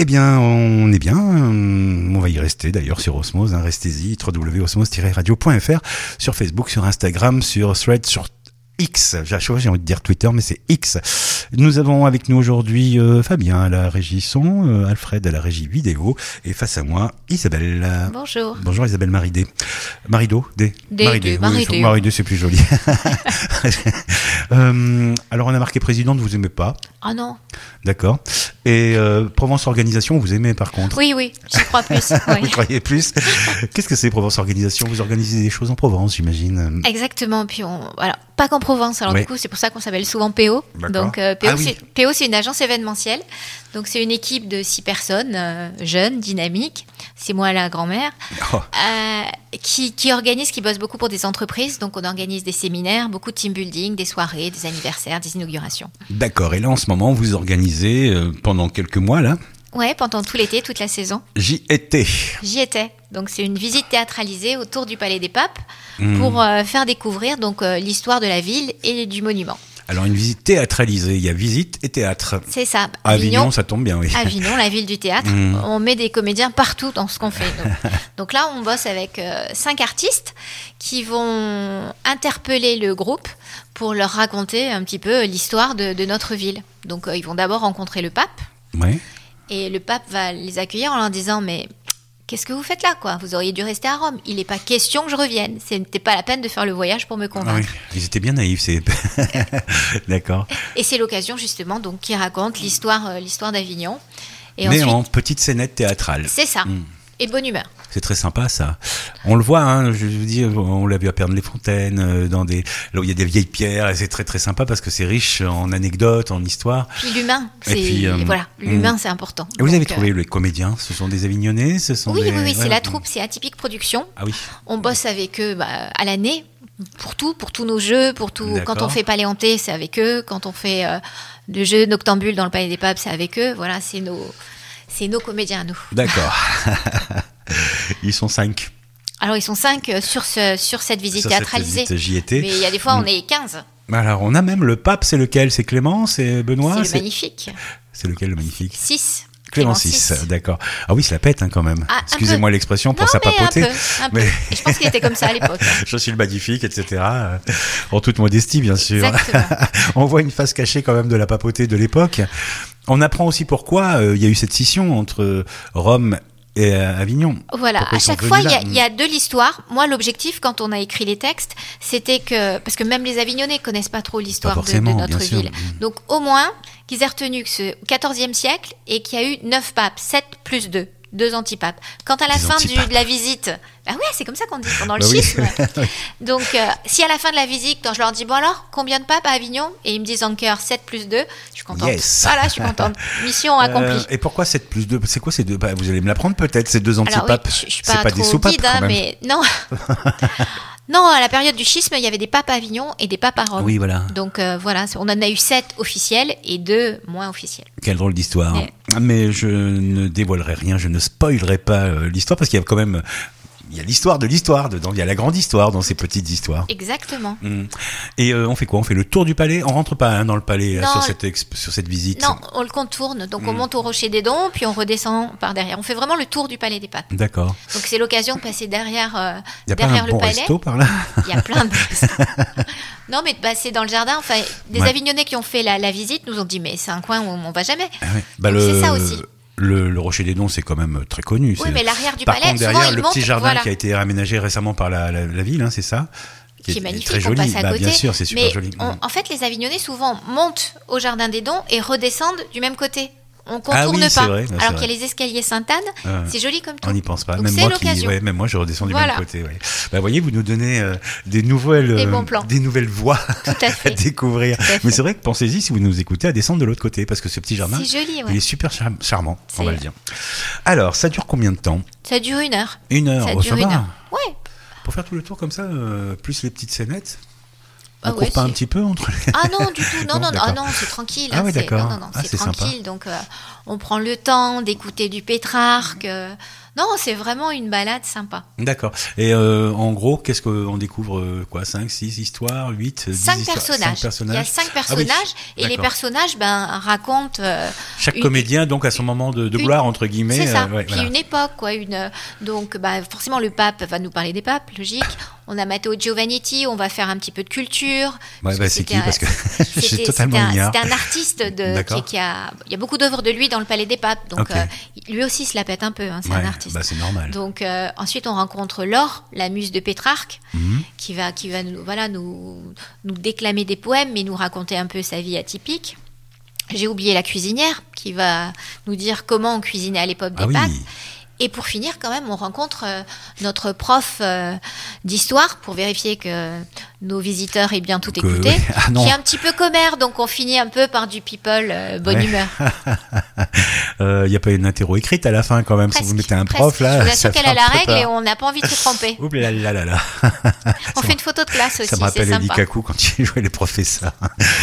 Eh bien, on est bien. On va y rester d'ailleurs sur Osmose. Restez-y, www.osmose-radio.fr, sur Facebook, sur Instagram, sur Threads, sur X. J'ai envie de dire Twitter, mais c'est X. Nous avons avec nous aujourd'hui Fabien à la régie son, Alfred à la régie vidéo, et face à moi, Isabelle. Bonjour. Bonjour Isabelle Maridé. Marido, Maridé. Maridé, c'est plus joli. Alors on a marqué présidente, vous aimez pas? Ah non. D'accord. Et Provence Organisation, vous aimez par contre? Oui, j'y crois plus. Oui. Vous croyez plus? Qu'est-ce que c'est Provence Organisation? Vous organisez des choses en Provence, j'imagine. Exactement. Puis voilà, pas qu'en Provence. Alors oui. Du coup, c'est pour ça qu'on s'appelle souvent PO. D'accord. Donc PO, c'est une agence événementielle. Donc c'est une équipe de 6 personnes, jeunes, dynamiques. C'est moi la grand-mère, qui organise, qui bosse beaucoup pour des entreprises. Donc on organise des séminaires, beaucoup de team building, des soirées, des anniversaires, des inaugurations. D'accord. Et là en ce moment, vous organisez pendant quelques mois là? Ouais, pendant tout l'été, toute la saison. J'y étais. Donc c'est une visite théâtralisée autour du Palais des Papes pour faire découvrir donc l'histoire de la ville et du monument. Alors une visite théâtralisée, il y a visite et théâtre. C'est ça. Avignon, ça tombe bien, oui. Avignon, la ville du théâtre. On met des comédiens partout dans ce qu'on fait. Donc là, on bosse avec 5 artistes qui vont interpeller le groupe pour leur raconter un petit peu l'histoire de notre ville. Donc ils vont d'abord rencontrer le pape. Ouais. Et le pape va les accueillir en leur disant « Mais qu'est-ce que vous faites là, quoi? Vous auriez dû rester à Rome. Il n'est pas question que je revienne. C'était pas la peine de faire le voyage pour me convaincre. » Oui, ils étaient bien naïfs, c'est... D'accord. Et c'est l'occasion, justement, donc, qui raconte l'histoire d'Avignon. Et mais ensuite, en petite scénette théâtrale. C'est ça. Et bonne humeur. C'est très sympa, ça. On le voit, je vous dis, on l'a vu à Pernes-les-Fontaines, là où il y a des vieilles pierres, et c'est très très sympa parce que c'est riche en anecdotes, en histoire. Puis l'humain, l'humain c'est important. Et vous avez trouvé les comédiens, ce sont des Avignonnais, Oui, c'est la troupe, c'est Atypique Productions. Ah oui. On bosse avec eux à l'année, pour tous nos jeux, pour tout. D'accord. Quand on fait Paléanté, c'est avec eux. Quand on fait le jeu Noctambule dans le Palais des Papes, c'est avec eux. Voilà, c'est nos comédiens à nous. D'accord. Ils sont 5. Alors, ils sont 5 sur cette visite théâtralisée. J'y étais. Mais il y a des fois, on est 15. Alors, on a même le pape, c'est lequel? C'est Clément? C'est Benoît? C'est le magnifique. C'est lequel le magnifique? 6. Clément 6, d'accord. Ah oui, ça pète quand même. Excusez-moi l'expression pour papoter. Un peu. Et je pense qu'il était comme ça à l'époque. Je suis le magnifique, etc. En toute modestie, bien sûr. Exactement. On voit une face cachée quand même de la papauté de l'époque. On apprend aussi pourquoi il y a eu cette scission entre Rome et Avignon. Voilà, à chaque fois, il y a de l'histoire. Moi, l'objectif, quand on a écrit les textes, c'était que... Parce que même les Avignonnais connaissent pas trop l'histoire de notre ville. Donc, au moins, qu'ils aient retenu que c'est au XIVe siècle et qu'il y a eu 9 papes, 7 plus 2. 2 antipapes. Quand à la fin de la visite... Ah ouais, c'est comme ça qu'on dit pendant le schisme. Oui. Donc, si à la fin de la visite, quand je leur dis, bon alors, combien de papes à Avignon? Et ils me disent en cœur 7 plus 2, je suis contente. Yes. Voilà, je suis contente. Mission accomplie. Et pourquoi 7 plus 2? C'est quoi ces deux? Vous allez me l'apprendre peut-être, ces 2 antipapes. Alors, oui, je suis pas pas des soupapes guide, mais non. Non, à la période du schisme, il y avait des papes à Avignon et des papes à Rome. Oui, voilà. Donc voilà, on en a eu 7 officiels et 2 moins officiels. Quelle drôle d'histoire. Mais je ne dévoilerai rien, je ne spoilerai pas l'histoire parce qu'il y a quand même... Il y a l'histoire dedans, il y a la grande histoire dans ces petites histoires. Exactement. Et on fait quoi? On fait le tour du palais? On rentre pas dans le palais là, sur cette visite? Non, on le contourne. Donc on monte au Rocher des Dons, puis on redescend par derrière. On fait vraiment le tour du Palais des Papes. D'accord. Donc c'est l'occasion de passer derrière le palais. Il y a pas un bon resto par là? Il y a plein de restos. Non, mais de passer dans le jardin. Enfin, des Avignonnais qui ont fait la visite nous ont dit, mais c'est un coin où on va jamais. Ah ouais. C'est ça aussi. Le Rocher des Dons, c'est quand même très connu. Oui, mais l'arrière du par palais, contre, derrière, souvent, le petit jardin qui a été aménagé récemment par la ville, c'est ça? Qui est magnifique, très joli. On passe à côté. Bien sûr, c'est super joli. En fait, les Avignonnais, souvent, montent au Jardin des Dons et redescendent du même côté. On contourne pas. Vrai, alors qu'il y a les escaliers Sainte-Anne, c'est joli comme tout. On n'y pense pas. Donc Même moi, je redescends du même côté. Ouais. Vous voyez, vous nous donnez des nouvelles voies à découvrir. Mais c'est vrai que pensez-y, si vous nous écoutez, à descendre de l'autre côté, parce que ce petit jardin, il est super charmant, on va le dire. Alors, ça dure combien de temps? Ça dure 1 heure. 1 heure, ça dure 1 heure. Ouais. Pour faire tout le tour comme ça, plus les petites scénettes. On court pas un petit peu entre les... Ah non, du tout. Non, c'est tranquille. Ah oui, d'accord. C'est tranquille. Sympa. Donc, on prend le temps d'écouter du Pétrarque. Non, c'est vraiment une balade sympa. D'accord. Et en gros, qu'est-ce qu'on découvre 5, 6 histoires, 8, 10 5 personnages. Il y a 5 personnages et les personnages racontent... Chaque comédien donc a son moment de gloire, entre guillemets. C'est ça. Puis une époque, quoi. Donc forcément, le pape va nous parler des papes, logique. On a Matteo Giovannitti, on va faire un petit peu de culture. C'est qui parce que j'ai totalement ignore. C'était un artiste il y a beaucoup d'œuvres de lui dans le Palais des Papes. Donc lui aussi se la pète un peu, c'est un artiste. C'est normal. Donc ensuite on rencontre Laure, la muse de Pétrarque, qui va nous déclamer des poèmes mais nous raconter un peu sa vie atypique. J'ai oublié la cuisinière qui va nous dire comment on cuisinait à l'époque des pâtes. Et pour finir, quand même, on rencontre notre prof d'histoire pour vérifier que nos visiteurs aient bien tout écouté, qui est un petit peu commère, donc on finit un peu par du people bonne humeur. Il n'y a pas une interro écrite à la fin quand même, presque, si vous mettez un prof là. Je vous assure qu'elle a la règle et on n'a pas envie de se tromper. Oups là là là là. On fait une photo de classe aussi, ça me rappelle Eddie Kakou quand il jouait les professeurs.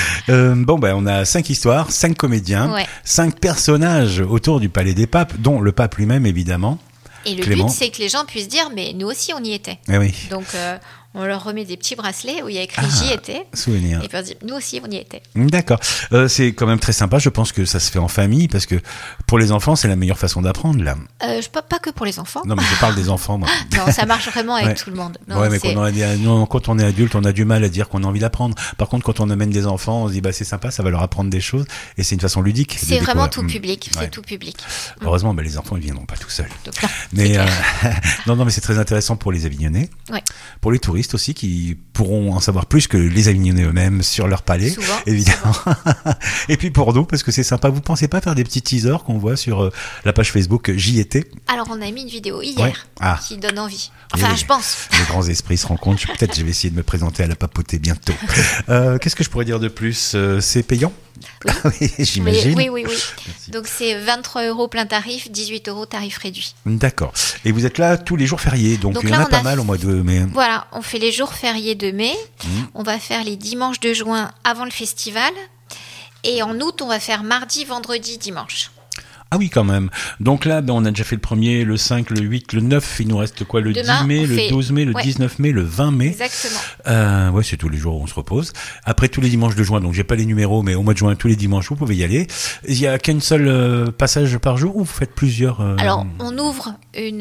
On a 5 histoires, 5 comédiens, 5 personnages autour du Palais des Papes, dont le pape lui-même évidemment. Et le but, c'est que les gens puissent dire, mais nous aussi, on y était. Eh oui. Donc, on leur remet des petits bracelets où il y a écrit J'y étais. Souvenir. Et puis on dit, nous aussi, on y était. D'accord. C'est quand même très sympa. Je pense que ça se fait en famille parce que pour les enfants, c'est la meilleure façon d'apprendre, là. Pas que pour les enfants. Non, mais je parle des enfants, moi. Non, ça marche vraiment avec tout le monde. Non, mais quand on est adulte, on a du mal à dire qu'on a envie d'apprendre. Par contre, quand on amène des enfants, on se dit, c'est sympa, ça va leur apprendre des choses. Et c'est une façon ludique. C'est vraiment tout public. C'est tout public. Heureusement, les enfants, ils viendront pas tout seuls. Donc, là, mais mais c'est très intéressant pour les Avignonnais. Ouais. Pour les touristes aussi qui pourront en savoir plus que les Avignonnais eux-mêmes sur leur palais, souvent, évidemment. Et puis pour nous, parce que c'est sympa, vous pensez pas faire des petits teasers qu'on voit sur la page Facebook J'y étais? Alors on a mis une vidéo hier qui donne envie. Enfin, je pense. Les grands esprits se rencontrent. Peut-être je vais essayer de me présenter à la papauté bientôt. Qu'est-ce que je pourrais dire de plus? C'est payant? Oui, j'imagine. Oui. Merci. Donc c'est 23 € plein tarif, 18 € tarif réduit. D'accord. Et vous êtes là tous les jours fériés, donc il y en a pas mal au mois de mai. Voilà, on fait les jours fériés de mai. On va faire les dimanches de juin avant le festival. Et en août, on va faire mardi, vendredi, dimanche. Ah oui, quand même. Donc là, on a déjà fait le 1er, le 5, le 8, le 9. Il nous reste quoi? Le Demain, 10 mai, le 12 mai, le 19 mai, le 20 mai. Exactement. C'est tous les jours où on se repose. Après, tous les dimanches de juin, donc j'ai pas les numéros, mais au mois de juin, tous les dimanches, vous pouvez y aller. Il y a qu'un seul passage par jour ou vous faites plusieurs Alors, on ouvre une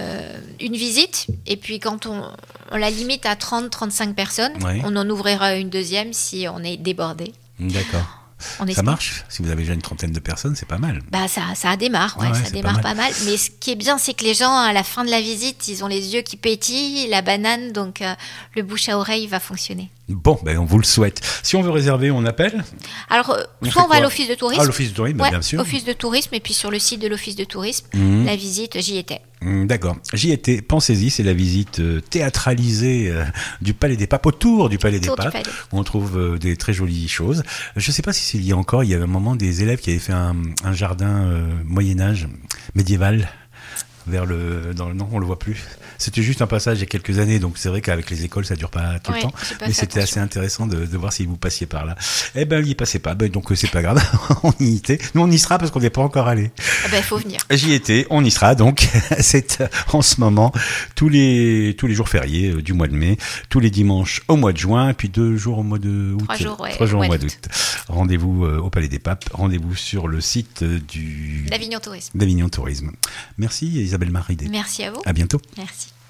visite, et puis quand on la limite à 30-35 personnes, on en ouvrira une deuxième si on est débordé. D'accord. Ça marche? Si vous avez déjà une trentaine de personnes, c'est pas mal. Ça démarre, ça démarre pas mal. Mais ce qui est bien, c'est que les gens, à la fin de la visite, ils ont les yeux qui pétillent, la banane, donc le bouche à oreille va fonctionner. Bon, on vous le souhaite. Si on veut réserver, on appelle? Alors, soit on va à l'office de tourisme. Ah, l'office de tourisme, bien sûr. Office de tourisme, et puis sur le site de l'office de tourisme, la visite, j'y étais. D'accord. J'y étais. Pensez-y, c'est la visite théâtralisée du Palais des Papes, autour du Palais des Papes, où on trouve des très jolies choses. Je ne sais pas si c'est lié encore. Il y avait un moment des élèves qui avaient fait un jardin Moyen-Âge, médiéval. Non, on le voit plus. C'était juste un passage il y a quelques années, donc c'est vrai qu'avec les écoles ça dure pas tout le temps, mais c'était assez intéressant de voir si vous passiez par là. Il y passait pas, donc c'est pas grave. On y était. Nous on y sera parce qu'on n'est pas encore allé. Il faut venir. J'y étais, on y sera donc. C'est en ce moment tous les jours fériés du mois de mai, tous les dimanches au mois de juin, et puis 2 jours au mois de août. 3 jours au mois d'août. Rendez-vous au Palais des Papes, rendez-vous sur le site d'Avignon Tourisme. D'Avignon Tourisme. Merci Isabelle Maridé. Merci à vous. À bientôt. Merci.